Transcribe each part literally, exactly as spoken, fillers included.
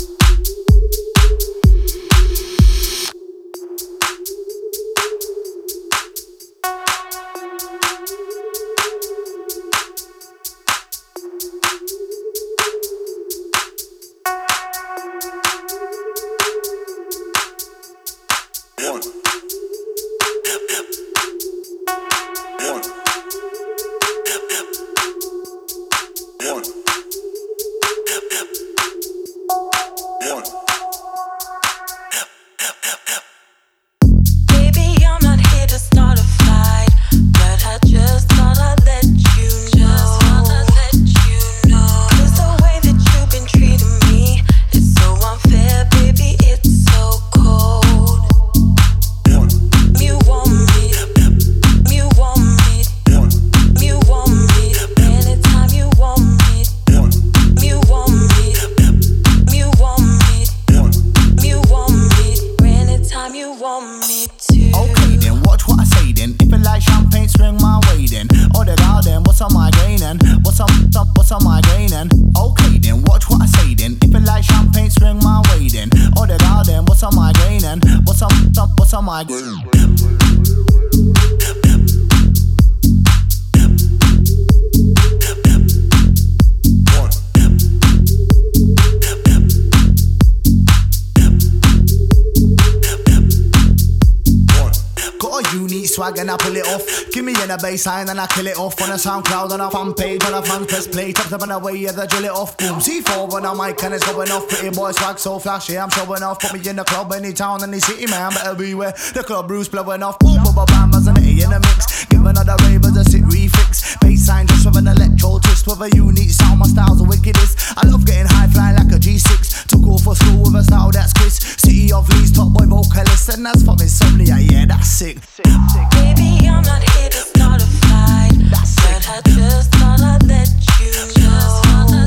And I pull it off. Give me in a baseline and I kill it off. On a SoundCloud, on a fan page, on a fan press play. Top up and away, yeah, they drill it off. Boom, C four on a mic and it's going off. Pretty boy swag so flashy, I'm showing off. Put me in the club, any town, any city, man, better beware. The club Bruce blowing off. Boom, boom, bam, as an A in a mix. Give another ravers a sit refix. Baseline just with an electro twist. With a unique sound, my style's the wickedest. I love getting high flying like a G six. Took off for school with a style that's Chris. City of Leeds, top boy vocalist. And that's from Insomnia, yeah, that's sick. sick, sick. Baby, I'm not here to start a fight, that's but I just thought I'd let you know.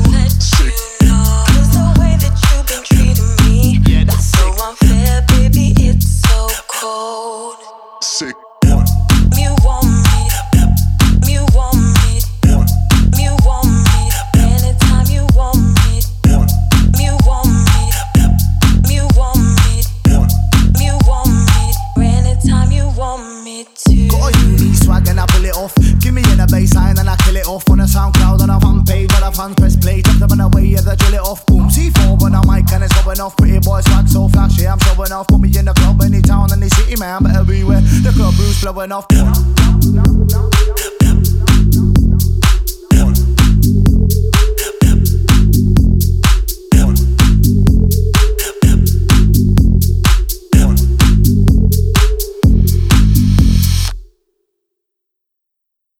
Cause the way that you've been treating me, yeah, that's so sick. unfair, baby, it's so cold. Sick. You want me, you want me, you want me, anytime you want me, you want me, you want me, you want me, anytime you want me to. Got a unique swag and I pull it off. Give me in a baseline and I kill it off. On a SoundCloud, on a fan page, on a fan press play. Top them and away, yeah, they drill it off. Boom, C four on a mic and it's going off. Pretty boy swag so flashy, I'm showing off. Put me in the club, any town, any city, man, better beware. The club Bruce blowing off.